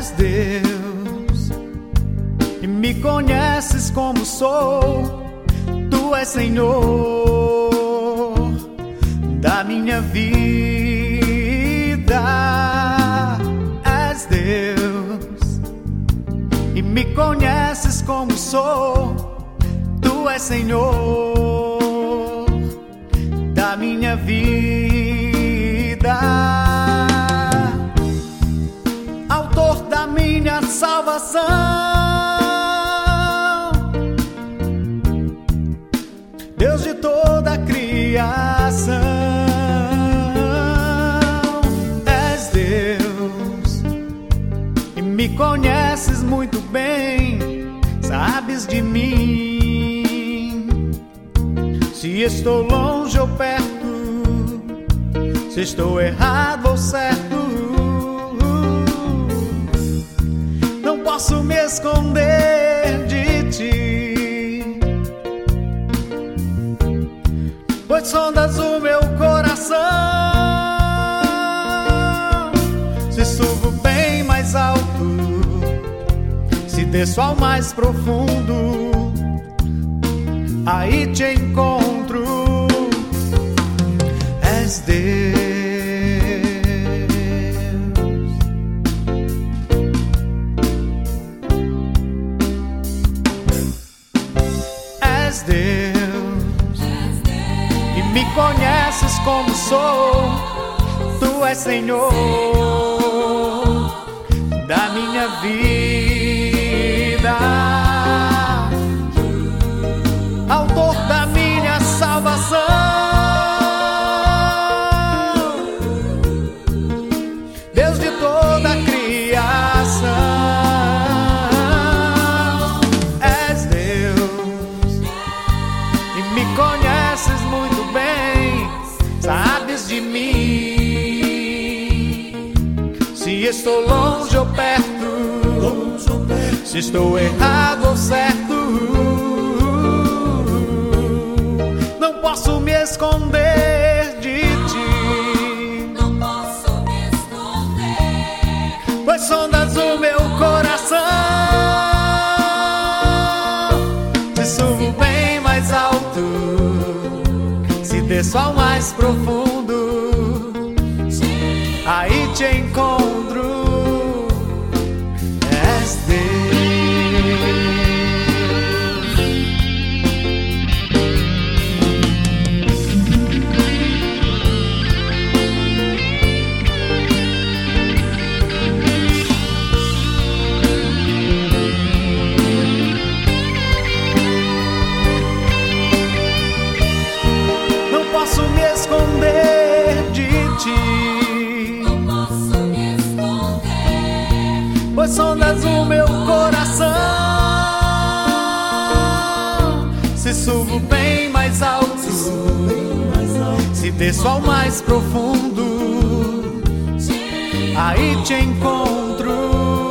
És Deus e me conheces como sou. Tu és Senhor da minha vida. És Deus e me conheces como sou. Tu és Senhor da minha vida, autor da minha salvação, Deus de toda a criação. És Deus e me conheces muito bem, sabes de mim. Se estou longe ou perto, se estou errado ou certo, não posso me esconder de ti, pois sondas o meu coração. Se subo bem mais alto, se desço ao mais profundo, aí te encontro. És Deus. És Deus e me conheces como sou. Tu és Senhor da minha vida, autor da minha salvação, Deus de toda a criação. És Deus e me conheces muito bem, sabes de mim. Se estou longe ou perto, se estou errado ou certo, não posso me esconder de ti, não posso me esconder, pois sondas o meu coração. Se subo bem mais alto, se desço ao mais profundo, aí te encontro. És Deus. Não posso me esconder de ti, não posso me esconder, pois sondas o meu coração. Se subo bem mais alto, se desço ao mais profundo, aí te encontro.